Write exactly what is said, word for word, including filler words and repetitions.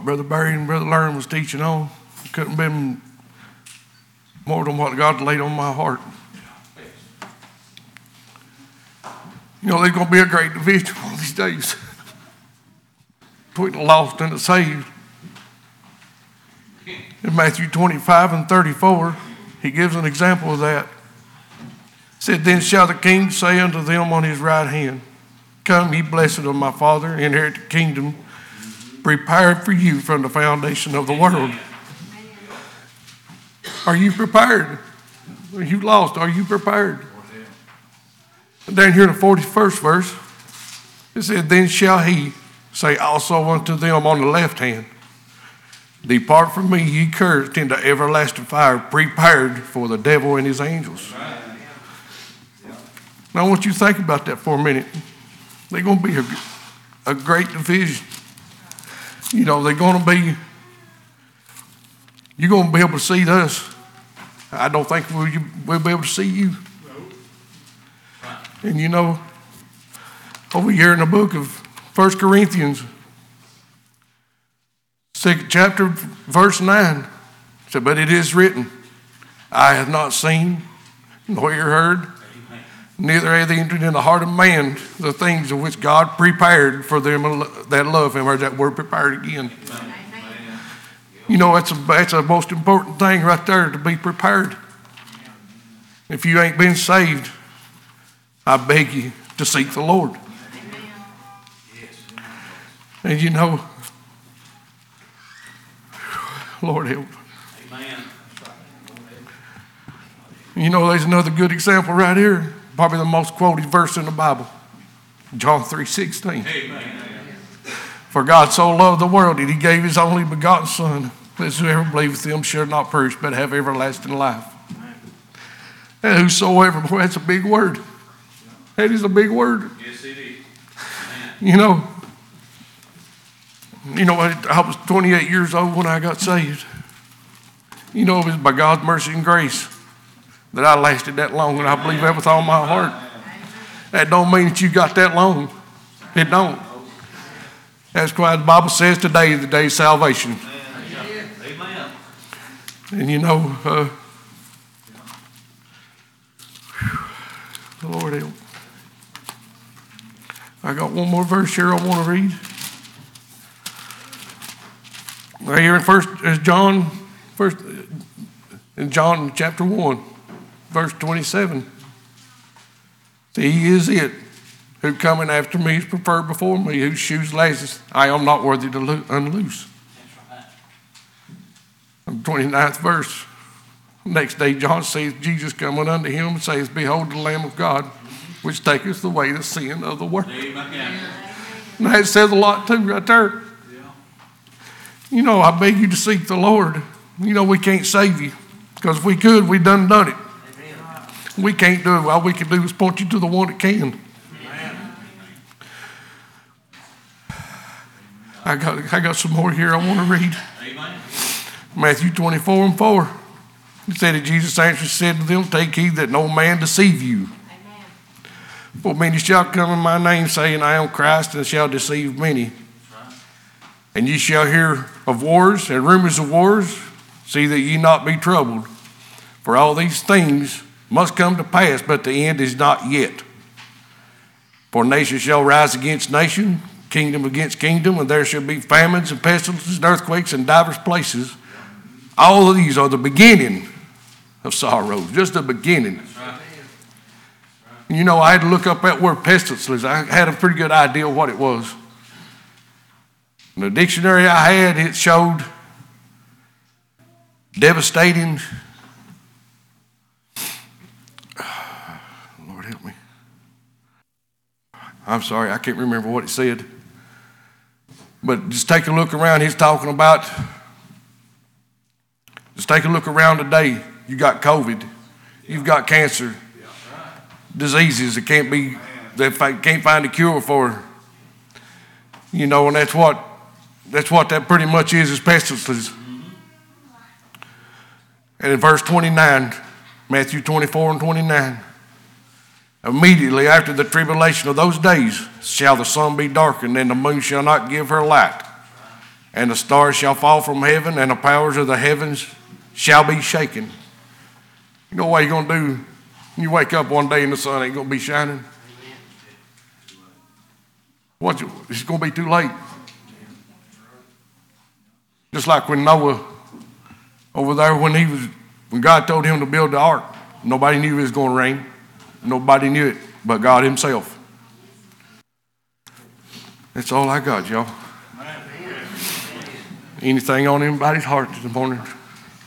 Brother Barry and Brother Learn was teaching on. It couldn't have been more than what God laid on my heart. You know, there's going to be a great division one of these days between the lost and the saved. In Matthew twenty-five and thirty-four, he gives an example of that. He said, then shall the king say unto them on his right hand, come, ye blessed of my Father, inherit the kingdom prepared for you from the foundation of the world. Are you prepared? Are you lost? Are you prepared? And down here in the forty-first verse, it said, then shall he say also unto them on the left hand, depart from me, ye cursed, into everlasting fire, prepared for the devil and his angels. Now I want you to think about that for a minute. They're going to be a, a great division. You know, they're going to be, you're going to be able to see us. I don't think we'll, we'll be able to see you. And you know, over here in the book of First Corinthians, second chapter, verse nine, it said, but it is written, eye hath not seen, nor ear heard, neither hath entered in the heart of man the things of which God prepared for them that love him, or that word prepared again. Amen. You know, that's a, that's the most important thing right there, to be prepared. If you ain't been saved, I beg you to seek the Lord. Amen. And you know, Lord help. Amen. You know, there's another good example right here. Probably the most quoted verse in the Bible. John three sixteen. Amen. For God so loved the world that he gave his only begotten Son, that whoever believeth him shall not perish, but have everlasting life. And whosoever, boy, that's a big word. That is a big word. Yes, it is. You know, you know, I was twenty-eight years old when I got saved. You know, it was by God's mercy and grace that I lasted that long, and I believe that with all my heart. That don't mean that you got that long. It don't. That's why the Bible says today is the day of salvation. Amen. And you know, uh, the Lord help. I got one more verse here I want to read. Right here in First is John, first in John chapter one, verse twenty-seven. See, he is it who coming after me is preferred before me, whose shoes lasteth I am not worthy to lo- unloose. The twenty-ninth verse. Next day John sees Jesus coming unto him and says, behold the Lamb of God, which taketh away the sin of the world. Amen. And that says a lot too right there. Yeah. You know, I beg you to seek the Lord. You know, we can't save you, because if we could, we done done it. Amen. We can't do it. All we can do is point you to the one that can. Amen. I got, I got some more here I want to read. Amen. Matthew twenty-four and four. It said that Jesus answered, said to them, take heed that no man deceive you. Amen. For many shall come in my name, saying, I am Christ, and shall deceive many. Right. And ye shall hear of wars and rumors of wars. See that ye not be troubled. For all these things must come to pass, but the end is not yet. For nation shall rise against nation, kingdom against kingdom, and there shall be famines and pestilences and earthquakes in divers places. All of these are the beginning of sorrows, just the beginning. Right. You know, I had to look up that word pestilences. I had a pretty good idea what it was. In the dictionary I had, it showed devastating. Lord help me. I'm sorry, I can't remember what it said. But just take a look around. He's talking about, just take a look around today. You got COVID. You've got cancer. Diseases that can't be, that can't find a cure for. You know, and that's what, that's what that pretty much is, is pestilences. And in verse twenty-nine, Matthew twenty-four and twenty-nine, immediately after the tribulation of those days shall the sun be darkened, and the moon shall not give her light, and the stars shall fall from heaven, and the powers of the heavens shall be shaken. You know what you're going to do? You wake up one day and the sun ain't going to be shining. What? It's going to be too late. Just like when Noah, over there, when he was, when God told him to build the ark, nobody knew it was going to rain. Nobody knew it but God himself. That's all I got, y'all. Anything on anybody's heart this morning?